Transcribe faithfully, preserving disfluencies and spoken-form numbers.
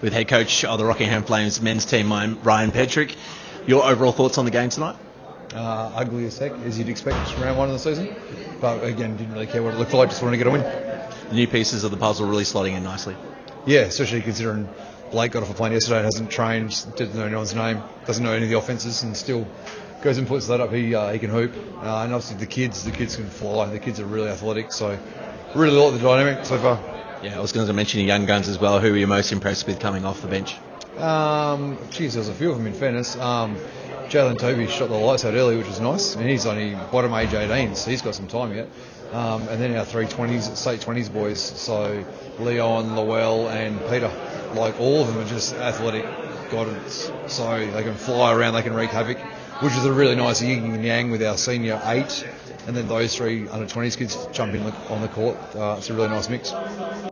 with head coach of the Rockingham Flames men's team, Ryan Petrick. Your overall thoughts on the game tonight? Uh, ugly as heck, as you'd expect from round one of the season. But again, didn't really care what it looked like, just wanted to get a win. The new pieces of the puzzle really slotting in nicely. Yeah, especially considering Blake got off a plane yesterday and hasn't trained, doesn't know anyone's name, doesn't know any of the offences, and still goes and puts that up. He uh, he can hoop. Uh, and obviously the kids, the kids can fly. The kids are really athletic, so really like the dynamic so far. Yeah, I was going to mention your young guns as well. Who were you most impressed with coming off the bench? Um, geez, there was a few of them in fairness. Um, Jalen Toby shot the lights out early, which was nice. I mean, he's only bottom age eighteen, so he's got some time yet. Um, and then our three twenties, state twenties boys, so Leon, Lowell and Peter, like all of them are just athletic gods. So they can fly around, they can wreak havoc, which is a really nice yin and yang with our senior eight. And then those three under twenties kids jump in on the court. Uh, it's a really nice mix.